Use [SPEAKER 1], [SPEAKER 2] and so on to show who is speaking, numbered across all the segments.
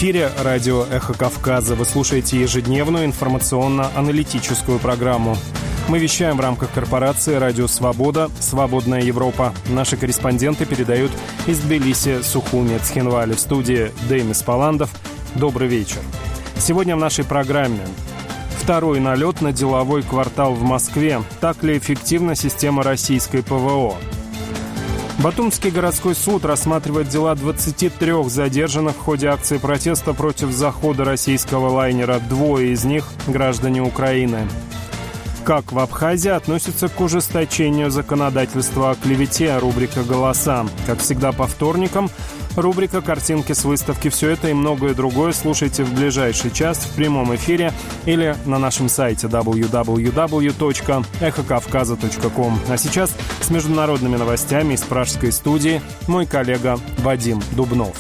[SPEAKER 1] эфире радио «Эхо Кавказа». Вы слушаете ежедневную информационно-аналитическую программу. Мы вещаем в рамках корпорации «Радио Свобода», «Свободная Европа». Наши корреспонденты передают из Тбилиси, Сухуми, Цхинвали. В студии Деймис Паландов. Добрый вечер. Сегодня в нашей программе второй налет на деловой квартал в Москве. Так ли эффективна система российской ПВО? Батумский городской суд рассматривает дела 23 задержанных в ходе акции протеста против захода российского лайнера. Двое из них – граждане Украины. Как в Абхазии относятся к ужесточению законодательства о клевете? Рубрика «Голоса». Как всегда по вторникам, рубрика «Картинки с выставки». Все это и многое другое слушайте в ближайший час в прямом эфире или на нашем сайте www.эхокавказа.ком. А сейчас с международными новостями из пражской студии мой коллега Вадим Дубнов.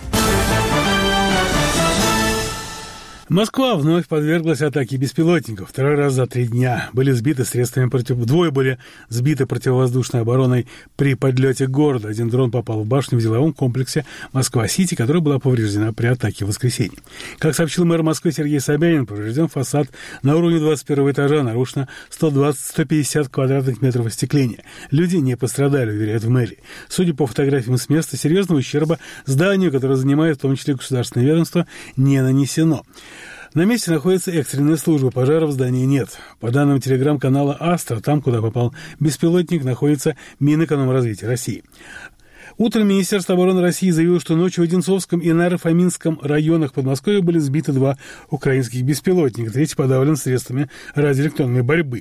[SPEAKER 2] Москва вновь подверглась атаке беспилотников. Второй раз за 3 дня были сбиты средствами двое были сбиты противовоздушной обороной при подлете города. Один дрон попал в башню в деловом комплексе Москва-Сити, которая была повреждена при атаке в воскресенье. Как сообщил мэр Москвы Сергей Собянин, поврежден фасад на уровне 21 этажа, нарушено 120-150 квадратных метров остекления. Люди не пострадали, уверяют в мэрии. Судя по фотографиям с места, серьезного ущерба зданию, которое занимает в том числе государственное ведомство, не нанесено. На месте находится экстренная служба, пожара в здании нет. По данным телеграм-канала «Астра», там, куда попал беспилотник, находится Минэкономразвития России. Утром Министерство обороны России заявило, что ночью в Одинцовском и Наро-Фоминском районах Подмосковья были сбиты 2 украинских беспилотника, третий подавлен средствами радиоэлектронной борьбы.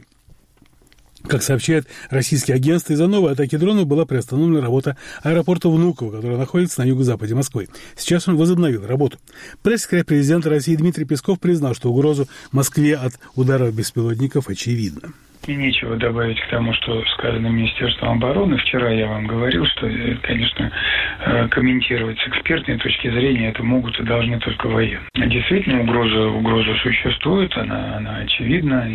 [SPEAKER 2] Как сообщает российские агентства, из-за новой атаки дронов была приостановлена работа аэропорта Внуково, который находится на юго-западе Москвы. Сейчас он возобновил работу. Пресс-секретарь президента России Дмитрий Песков признал, что угрозу Москве от ударов беспилотников очевидна.
[SPEAKER 3] И нечего добавить к тому, что сказано Министерством обороны. Вчера я вам говорил, что, конечно, комментировать с экспертной точки зрения это могут и должны только военные. Действительно, угроза существует, она очевидна,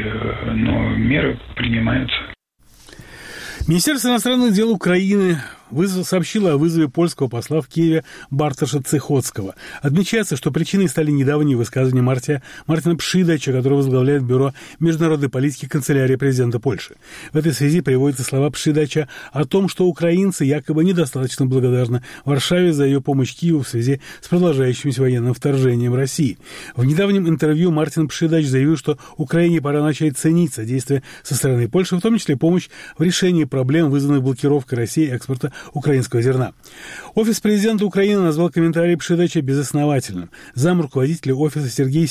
[SPEAKER 3] но меры принимаются.
[SPEAKER 2] Министерство иностранных дел Украины сообщила о вызове польского посла в Киеве Бартоша Цихоцкого. Отмечается, что причиной стали недавние высказывания Мартина Пшидача, который возглавляет Бюро международной политики канцелярии президента Польши. В этой связи приводятся слова Пшидача о том, что украинцы якобы недостаточно благодарны Варшаве за ее помощь Киеву в связи с продолжающимся военным вторжением России. В недавнем интервью Мартин Пшидач заявил, что Украине пора начать ценить содействие со стороны Польши, в том числе помощь в решении проблем, вызванных блокировкой России экспорта украинского зерна. Офис президента Украины назвал комментарий Пшидача безосновательным. Замруководителя офиса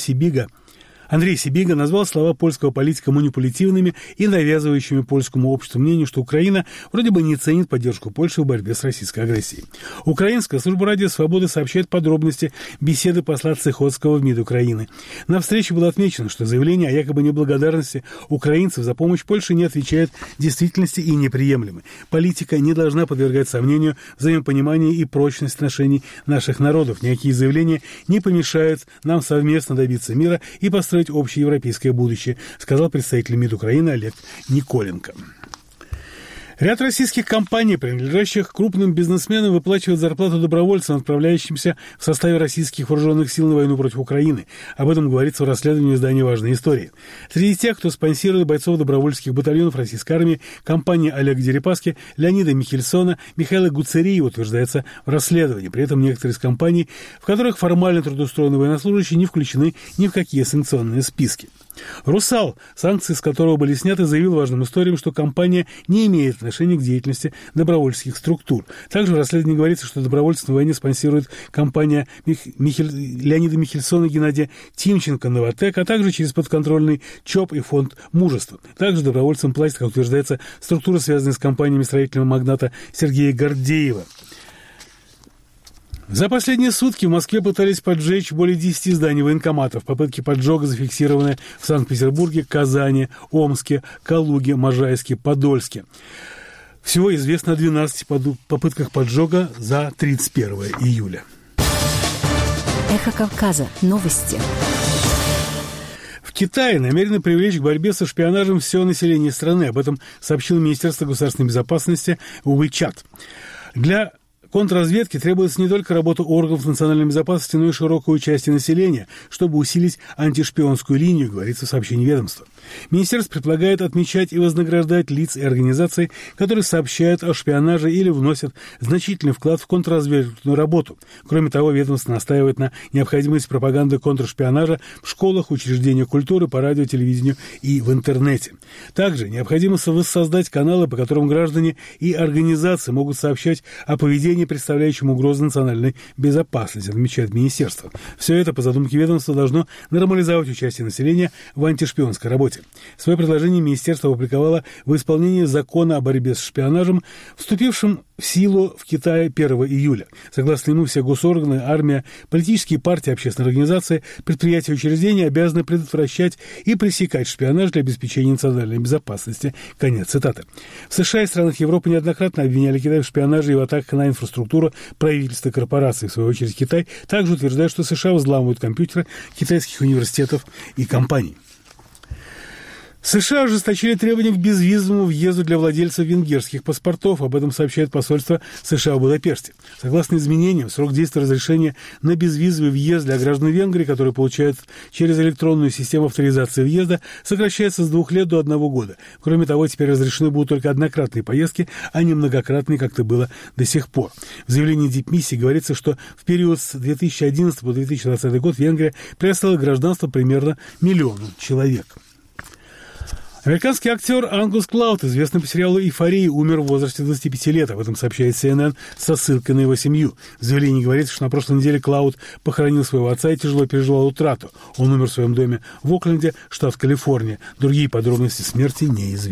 [SPEAKER 2] Андрей Сибига назвал слова польского политика манипулятивными и навязывающими польскому обществу мнению, что Украина вроде бы не ценит поддержку Польши в борьбе с российской агрессией. Украинская служба радио «Свобода» сообщает подробности беседы посла Цихоцкого в МИД Украины. На встрече было отмечено, что заявление о якобы неблагодарности украинцев за помощь Польше не отвечает действительности и неприемлемы. Политика не должна подвергать сомнению взаимопонимание и прочность отношений наших народов. Никакие заявления не помешают нам совместно добиться мира и построить общее европейское будущее, сказал представитель МИД Украины Олег Николенко. Ряд российских компаний, принадлежащих крупным бизнесменам, выплачивают зарплату добровольцам, отправляющимся в составе российских вооруженных сил на войну против Украины. Об этом говорится в расследовании издания «Важная история». Среди тех, кто спонсирует бойцов добровольческих батальонов российской армии, компания Олега Дерипаски, Леонида Михельсона, Михаила Гуцериева, утверждается в расследовании. При этом некоторые из компаний, в которых формально трудоустроены военнослужащие, не включены ни в какие санкционные списки. «Русал», санкции с которого были сняты, заявил важным историям, что компания не имеет отношения к деятельности добровольческих структур. Также в расследовании говорится, что добровольцев на войне спонсирует компания Леонида Михельсона и Геннадия Тимченко «Новотек», а также через подконтрольный ЧОП и фонд «Мужество». Также добровольцам платят, как утверждается, структуры, связанные с компаниями строительного магната Сергея Гордеева. За последние сутки в Москве пытались поджечь более 10 зданий военкоматов. Попытки поджога зафиксированы в Санкт-Петербурге, Казани, Омске, Калуге, Можайске, Подольске. Всего известно о 12 попытках поджога за 31 июля.
[SPEAKER 4] Эхо Кавказа. Новости.
[SPEAKER 2] В Китае намерены привлечь к борьбе со шпионажем все население страны. Об этом сообщило Министерство государственной безопасности WeChat. Для Контрразведке требуется не только работа органов национальной безопасности, но и широкое участие населения, чтобы усилить антишпионскую линию, говорится в сообщении ведомства. Министерство предполагает отмечать и вознаграждать лиц и организаций, которые сообщают о шпионаже или вносят значительный вклад в контрразведывательную работу. Кроме того, ведомство настаивает на необходимости пропаганды контршпионажа в школах, учреждениях культуры, по радио, телевидению и в интернете. Также необходимо воссоздать каналы, по которым граждане и организации могут сообщать о поведении, представляющем угрозу национальной безопасности, отмечает министерство. Все это, по задумке ведомства, должно нормализовать участие населения в антишпионской работе. Свое предложение министерство опубликовало в исполнении закона о борьбе с шпионажем, вступившим в силу в Китае 1 июля. Согласно ему, все госорганы, армия, политические партии, общественные организации, предприятия и учреждения обязаны предотвращать и пресекать шпионаж для обеспечения национальной безопасности. Конец цитаты. В США и странах Европы неоднократно обвиняли Китай в шпионаже и в атаках на инфраструктуру правительства и корпораций. В свою очередь, Китай также утверждает, что США взламывают компьютеры китайских университетов и компаний. США ожесточили требования к безвизовому въезду для владельцев венгерских паспортов. Об этом сообщает посольство США в Будапеште. Согласно изменениям, срок действия разрешения на безвизовый въезд для граждан Венгрии, которые получают через электронную систему авторизации въезда, сокращается с 2 лет до 1 года. Кроме того, теперь разрешены будут только однократные поездки, а не многократные, как это было до сих пор. В заявлении дипмиссии говорится, что в период с 2011 по 2020 год Венгрия предоставила гражданство примерно 1 миллиону человек. Американский актер Ангус Клауд, известный по сериалу «Эйфория», умер в возрасте 25 лет. Об этом сообщает CNN со ссылкой на его семью. В заявлении говорится, что на прошлой неделе Клауд похоронил своего отца и тяжело переживал утрату. Он умер в своем доме в Окленде, штат Калифорния. Другие подробности смерти неизвестны.